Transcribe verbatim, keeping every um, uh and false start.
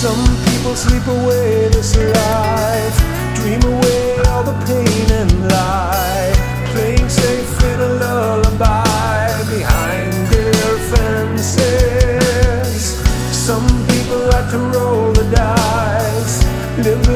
Some people sleep away this life, dream away all the pain and lie, playing safe in a lullaby behind their fences. Some people like to roll the dice, live